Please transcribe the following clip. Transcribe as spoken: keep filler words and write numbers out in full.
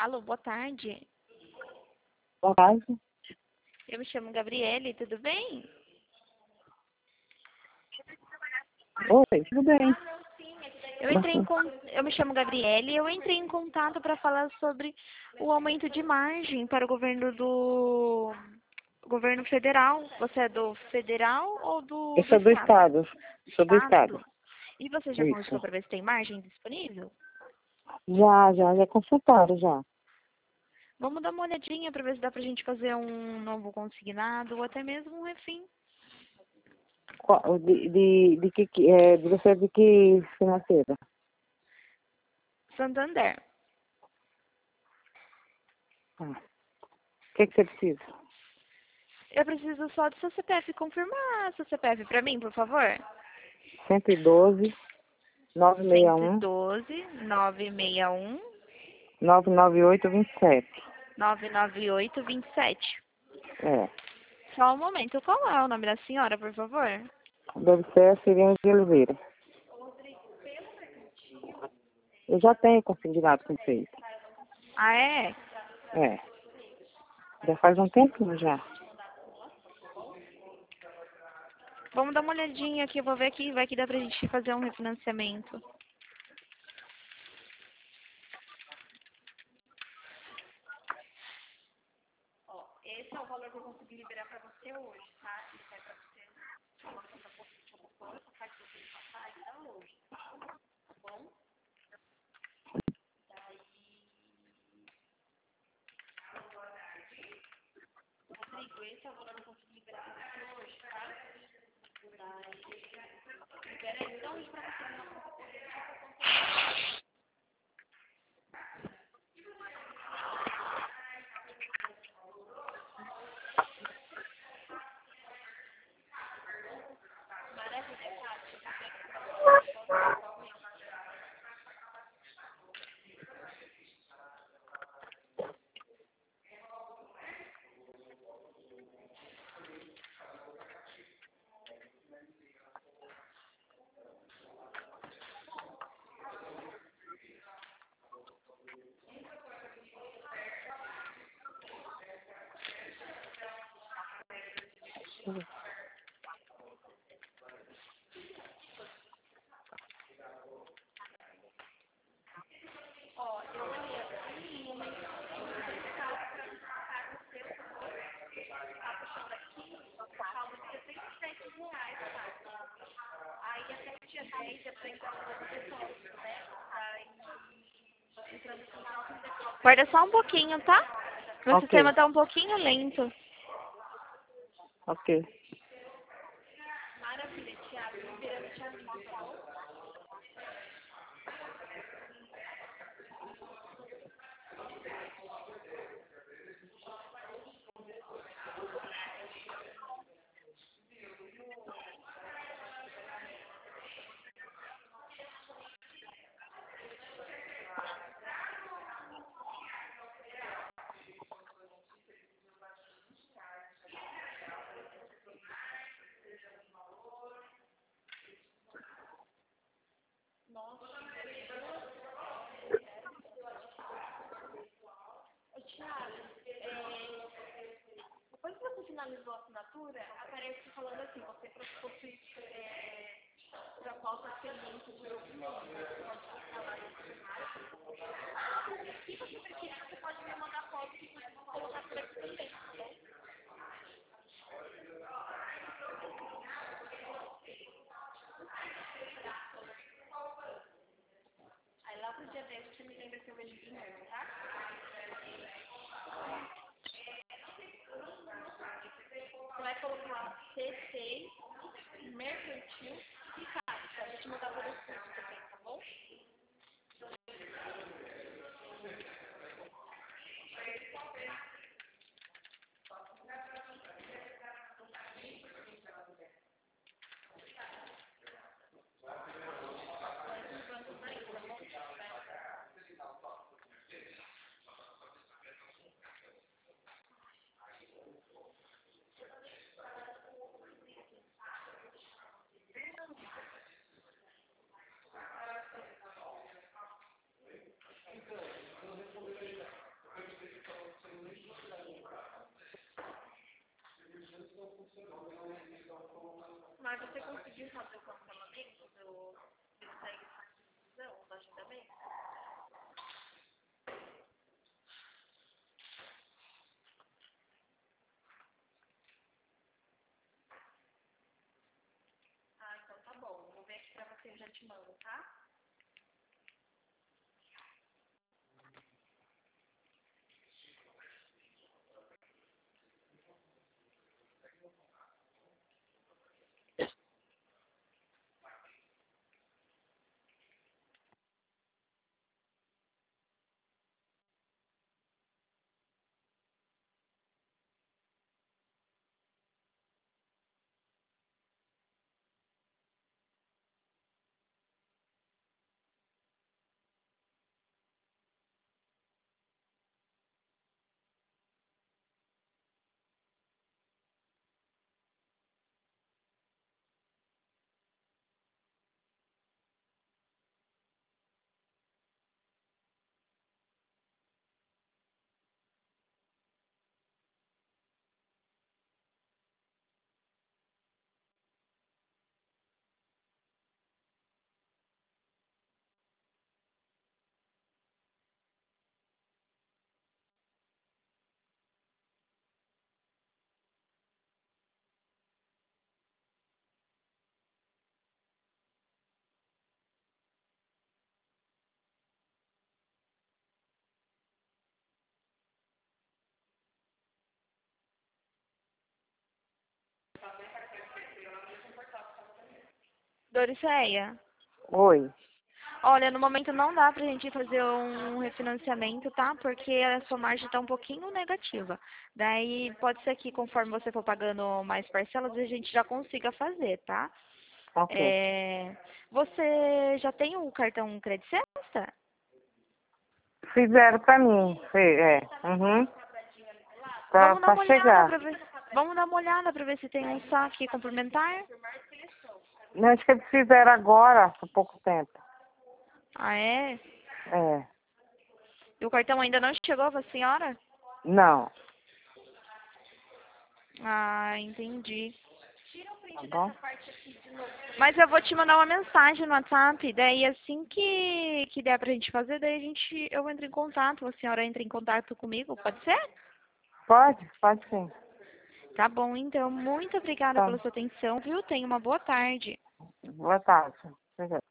Alô, boa tarde. Boa tarde. Eu me chamo Gabriele, tudo bem? Oi, tudo bem? Eu entrei em con... eu me chamo Gabriele e eu entrei em contato para falar sobre o aumento de margem para o governo do governo federal. Você é do federal ou do, Eu do sou do estado? estado. Sou do estado. Estado. E você já consultou Isso. para ver se tem margem disponível? Já, já, já consultaram, já. Vamos dar uma olhadinha para ver se dá pra gente fazer um novo consignado ou até mesmo um refim. Qual- De, de, de que, que- é, de você é de que financeira? Santander. Ah. O que, que você precisa? Eu preciso só do seu C P F. Confirmar seu C P F para mim, por favor. cento e doze, novecentos e sessenta e um, cento e doze, novecentos e sessenta e um, novecentos e noventa e oito, vinte e sete. novecentos e noventa e oito, vinte e sete. É. Só um momento. Qual é o nome da senhora, por favor? Deve ser a Sirene de Oliveira. Eu já tenho consignado com vocês. Ah, é? É. Já faz um tempinho já. Vamos dar uma olhadinha aqui. Eu vou ver aqui. Vai que dá pra gente fazer um refinanciamento. Ó, esse é o valor que eu consegui liberar pra você hoje, tá? Isso é pra você. Uma conta pouco, só faz você passar ainda hoje, tá bom? Rodrigo, esse é o valor que eu consegui liberar pra você hoje, tá? Libera aí, então, hoje pra você. Guarda só um pouquinho, tá? Meu sistema Ok, tá um pouquinho lento. ok. Depois que você finalizou a assinatura, aparece falando assim, você possui proposta de serviço por documento. Pode falar isso. Se você preferir, você pode me mandar foto que eu vou colocar por aqui também, tá bom? Aí lá pro dia dez você me lembra que eu vejo de novo, tá? Você vai colocar C seis, mercantil e caixa. A gente mandar por escrito também, tá bom? Ah, então tá bom. Vou ver aqui pra você e já te mando, tá? Doriceia, Oi. olha, no momento não dá pra gente fazer um refinanciamento, tá? Porque a sua margem tá um pouquinho negativa. Daí pode ser que conforme você for pagando mais parcelas, a gente já consiga fazer, tá? Ok. É, você já tem o cartão Credit Sexta? Fizeram pra mim. Fe- É. Uhum. Pra, Vamos dar pra uma olhada chegar. pra ver. Vamos dar uma olhada pra ver se tem um saque complementar. Não, acho que eles fizeram agora, há pouco tempo. Ah, é? É. E o cartão ainda não chegou pra senhora? Não. Ah, entendi. Tá bom? Mas eu vou te mandar uma mensagem no WhatsApp, daí assim que, que der pra gente fazer, daí a gente, eu entro em contato, a senhora entra em contato comigo, pode ser? Pode? Pode sim. Tá bom, então, muito obrigada Tá. pela sua atenção, viu? Tenha uma boa tarde. Boa tarde. Obrigada.